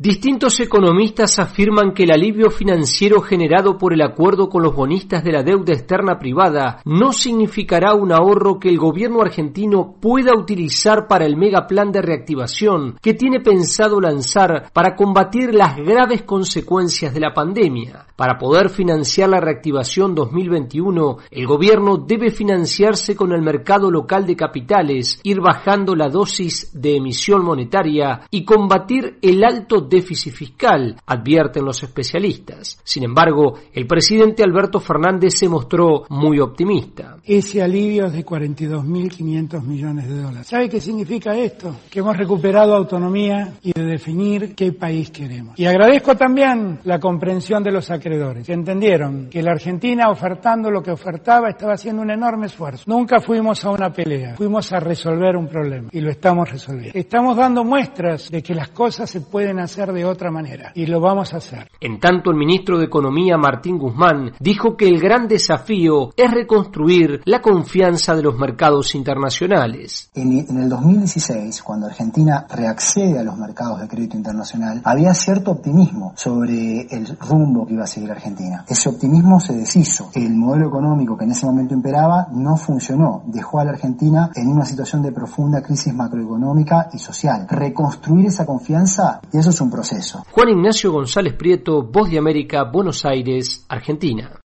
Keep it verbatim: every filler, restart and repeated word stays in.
Distintos economistas afirman que el alivio financiero generado por el acuerdo con los bonistas de la deuda externa privada no significará un ahorro que el gobierno argentino pueda utilizar para el megaplan de reactivación que tiene pensado lanzar para combatir las graves consecuencias de la pandemia. Para poder financiar la reactivación dos mil veintiuno, el gobierno debe financiarse con el mercado local de capitales, ir bajando la dosis de emisión monetaria y combatir el alto déficit fiscal, advierten los especialistas. Sin embargo, el presidente Alberto Fernández se mostró muy optimista. Ese alivio es de cuarenta y dos mil quinientos millones de dólares. ¿Sabe qué significa esto? Que hemos recuperado autonomía y de definir qué país queremos. Y agradezco también la comprensión de los acreedores, que entendieron que la Argentina, ofertando lo que ofertaba, estaba haciendo un enorme esfuerzo. Nunca fuimos a una pelea, fuimos a resolver un problema y lo estamos resolviendo. Estamos dando muestras de que las cosas se pueden hacer de otra manera y lo vamos a hacer. En tanto, el ministro de Economía, Martín Guzmán, dijo que el gran desafío es reconstruir la confianza de los mercados internacionales. En, en el dos mil dieciséis, cuando Argentina reaccede a los mercados de crédito internacional, había cierto optimismo sobre el rumbo que iba a seguir Argentina. Ese optimismo se deshizo. El modelo económico que en ese momento imperaba no funcionó. Dejó a la Argentina en una situación de profunda crisis macroeconómica y social. Reconstruir esa confianza, y eso es un proceso. Juan Ignacio González Prieto, Voz de América, Buenos Aires, Argentina.